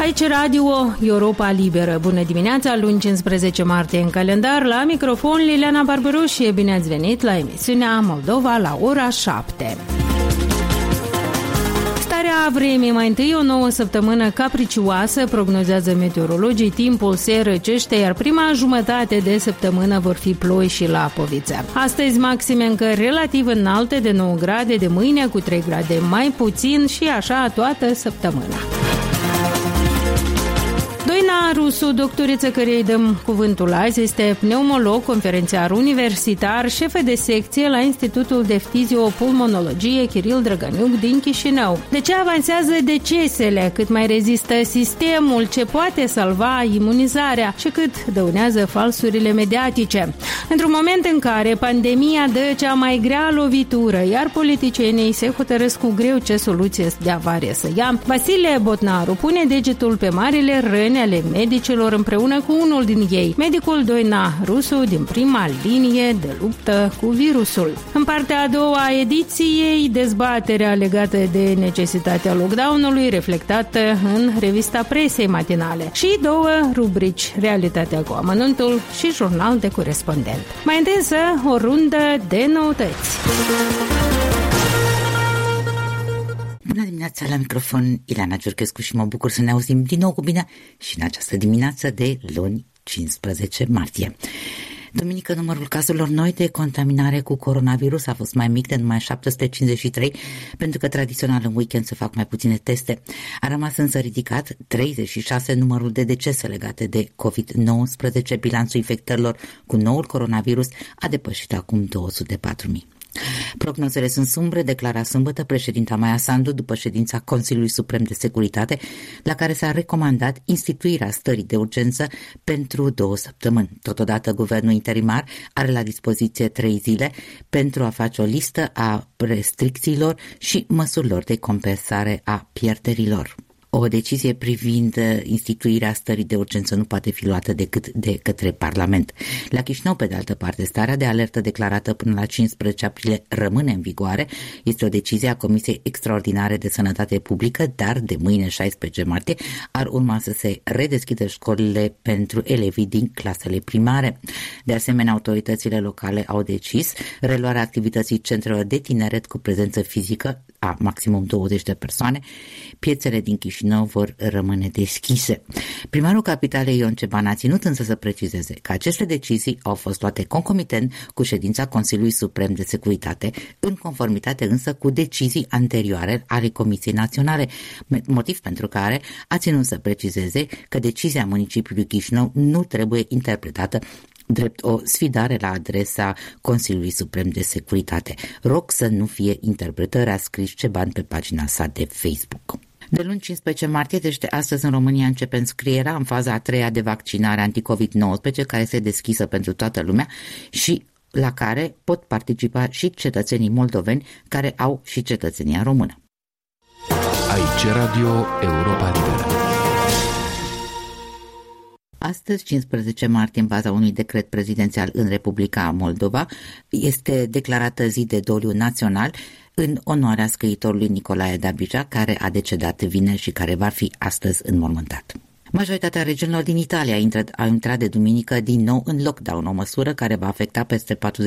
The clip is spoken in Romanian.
Aici Radio Europa Liberă. Bună dimineața, luni 15 martie în calendar. La microfon Liliana Barberu și bine ați venit la emisiunea Moldova la ora 7. Starea vremii, mai întâi o nouă săptămână capricioasă, prognozează meteorologii, timpul se răcește, iar prima jumătate de săptămână vor fi ploi și lapoviță. Astăzi maxime încă relativ înalte de 9 grade, de mâine cu 3 grade mai puțin și așa toată săptămâna. Doina Rusu, doctoriță cărei dăm cuvântul azi, este pneumolog, conferențiar universitar, șefă de secție la Institutul de Fiziopulmonologie Chiril Drăgăniuc din Chișinău. De ce avansează decesele, cât mai rezistă sistemul, ce poate salva imunizarea și cât dăunează falsurile mediatice? Într-un moment în care pandemia dă cea mai grea lovitură, iar politicienii se hotărăsc cu greu ce soluție de avare să ia, Vasile Botnaru pune degetul pe marile răni ale medicilor împreună cu unul din ei, medicul Doina Rusu, din prima linie de luptă cu virusul. În partea a doua a ediției, dezbaterea legată de necesitatea lockdown-ului reflectată în revista presei matinale și două rubrici, Realitatea cu amănuntul și Jurnal de corespondent. Mai întâi însă o rundă de noutăți. Bună dimineața, la microfon Ileana Giurchescu și mă bucur să ne auzim din nou cu bine și în această dimineață de luni 15 martie. Duminică, numărul cazurilor noi de contaminare cu coronavirus a fost mai mic de numai 753, pentru că tradițional în weekend se fac mai puține teste. A rămas însă ridicat 36 numărul de decese legate de COVID-19. Bilanțul infectărilor cu noul coronavirus a depășit acum 204.000. Prognozele sunt sumbre, declara sâmbătă președinta Maia Sandu după ședința Consiliului Suprem de Securitate, la care s-a recomandat instituirea stării de urgență pentru 2 săptămâni. Totodată, guvernul interimar are la dispoziție 3 zile pentru a face o listă a restricțiilor și măsurilor de compensare a pierderilor. O decizie privind instituirea stării de urgență nu poate fi luată decât de către Parlament. La Chișinău, pe de altă parte, starea de alertă declarată până la 15 aprilie rămâne în vigoare. Este o decizie a Comisiei Extraordinare de Sănătate Publică, dar de mâine, 16 martie, ar urma să se redeschidă școlile pentru elevii din clasele primare. De asemenea, autoritățile locale au decis reluarea activității centrelor de tineret cu prezență fizică a maximum 20 de persoane. Piețele din Chișinău vor rămâne deschise. Primarul capitalei Ion Ceban a ținut însă să precizeze că aceste decizii au fost luate concomitent cu ședința Consiliului Suprem de Securitate, în conformitate însă cu decizii anterioare ale Comisiei Naționale, motiv pentru care a ținut să precizeze că decizia municipiului Chișinău nu trebuie interpretată drept o sfidare la adresa Consiliului Suprem de Securitate. Rog să nu fie interpretări, a scris Ceban pe pagina sa de Facebook. De luni 15 martie, deci de astăzi în România, începe înscrierea în faza a 3-a de vaccinare anti-COVID-19, care este deschisă pentru toată lumea și la care pot participa și cetățenii moldoveni care au și cetățenia română. Aici Radio Europa Liberă. Astăzi, 15 martie, în baza unui decret prezidențial în Republica Moldova, este declarată zi de doliu național în onoarea scriitorului Nicolae Dabija, care a decedat vineri și care va fi astăzi înmormântat. Majoritatea regiunilor din Italia au intrat de duminică din nou în lockdown, o măsură care va afecta peste